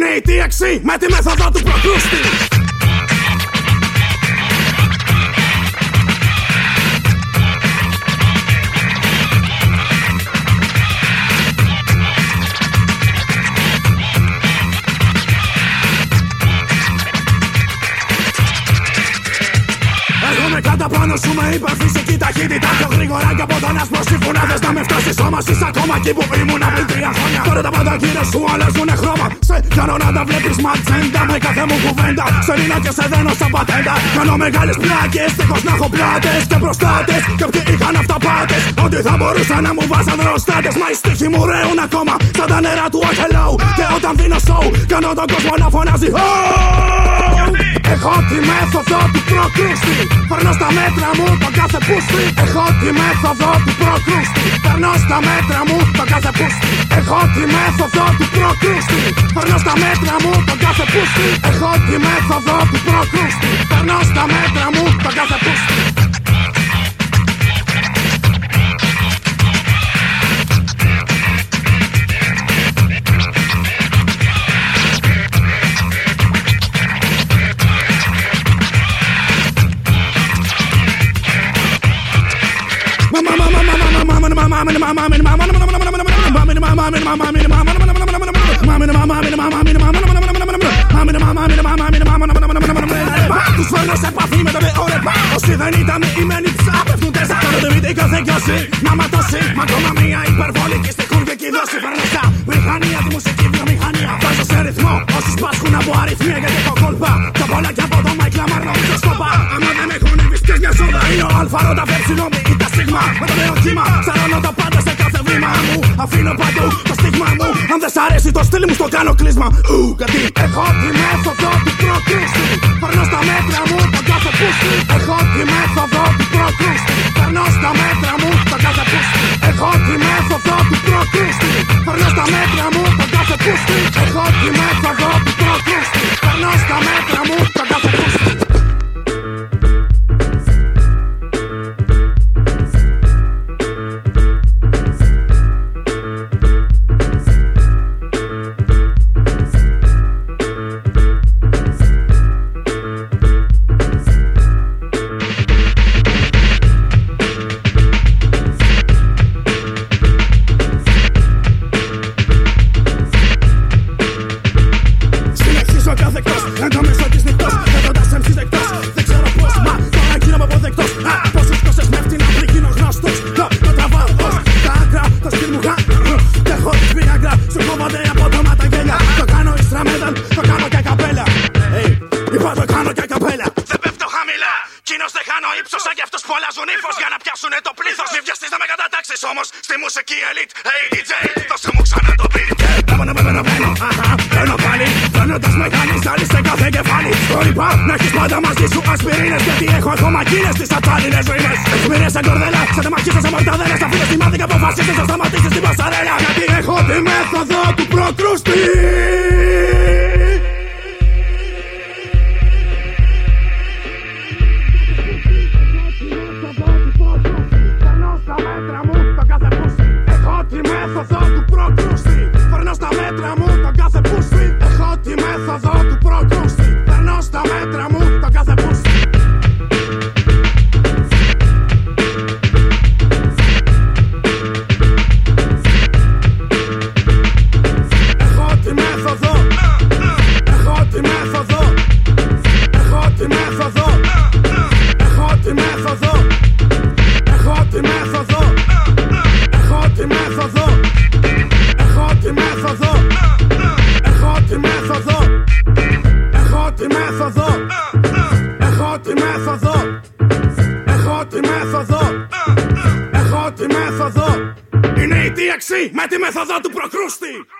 Είναι η TXC με τη μέθοδο του προκρούστη. Κάτω πάνω σου με υπερφυσική ταχύτητα. Πιο γρήγορα και από τον άσπρο συμφωνάδες. Να με φτάσεις σώμα στις ακόμα εκεί που ήμουν πριν 3 χρόνια. Τώρα τα πάντα γύρω σου αλλάζουνε χρώμα. Σε κάνω να τα βλέπεις ματσέντα. Με κάθε μου κουβέντα σε ρίνω και σε δένω σαν πατέντα. Κάνω μεγάλες πλάκες, τυχώς να έχω πλάτες και προστάτες. Και ποιοι είχαν αυταπάτες. Ότι θα μπορούσαν να μου βάζαν δροστάτες. Μα οι στίχοι μου ρέουν ακόμα σαν τα νερά του Οχελό. Και όταν δίνω show κάνω τον κόσμο να φωνάζει. Έχω τη μέθοδο του προκρούστη. Περνώ στα μέτρα μου τον κάθε πούστη. Έχω τη μέθοδο του προκρούστη. Περνώ στα μέτρα μου τον κάθε πούστη. Έχω τη μέθοδο του προκρούστη. Περνώ στα μέτρα μου τον κάθε πούστη. Έχω τη μέθοδο του προκρούστη. Περνώ στα μέτρα μου τον κάθε πούστη. Τους φέρνω σε επαφή με το όρεπα. Όσοι δεν ήταν ημένοι ψάπευτουν τέσσερα. Κάνονται μύτη κάθε κιόση να ματώσει. Μα ακόμα μία υπερβολική στοιχουργική δόση. Φέρνω στα μηχανία τη μουσική βιομηχανία. Βάζω σε ρυθμό όσους πάσχουν από αριθμία. Γιατί έχω κόλπα κι απ' όλα κι από το Μάικλ Αμάρνο μικροσκόπα. Άμα δεν έχουν βυσκές μια σόδα είναι ο αλφα ρώτα βεψινόμι ή τα σίγμα. Με το νέο κύμα σαρώνω τα πάντα σε κάθε βήμα μου. Αφήνω παντού το στίγμα μου. Αν δεν σ' αρέσει το στυλ μου στο κάνω κλείσμα. Γιατί έχω τη μέθοδο του προκρούστη. Περνώ στα μέτρα μου τον κάθε πούστη. Έχω τη μέθοδο του προκρούστη. Περνώ στα μέτρα μου τον κάθε πούστη. Έχω τη μέθοδο του προκρούστη. Περνώ στα μέτρα μου τον κάθε πούστη. Έχω τη μέθοδο του προκρούστη. Περνώ στα μέτρα μου τον κάθε πούστη. Να έχεις πάντα μαζί σου ασπιρίνες. Γιατί έχω ακόμα εκείνες τις ατσάλινες ρήμες. Εσμυρίες σαν κορδέλα, σαν τεμαχίσες, σαν μορταδέλα. Στα φίλες θυμάται και αποφασίσεις να σταματήσεις την πασαρέλα. Γιατί έχω τη μέθοδο του προκρούστη. Περνώ στα μέτρα μου τον κάθε πούστη. Έχω τη μέθοδο του προκρούστη. Περνώ στα μέτρα μου τον κάθε πούστη. Έχω τη μέθοδο του προκρούστη. Περνώ στα μέτρα μου τον κάθε πούστη. Έχω τη μέθοδο. Έχω τη μέθοδο. Έχω τη μέθοδο. Έχω τη μέθοδο. Έχω τη μέθοδο. Έχω τη μέθοδο. Έχω τη μέθοδο. Έχω τη μέθοδο. Έχω τη μέθοδο. Έχω τη μέθοδο. Έχω τη μέθοδο. Έχω τη μέθοδο. Είναι η TXC με τη μέθοδο του προκρούστη.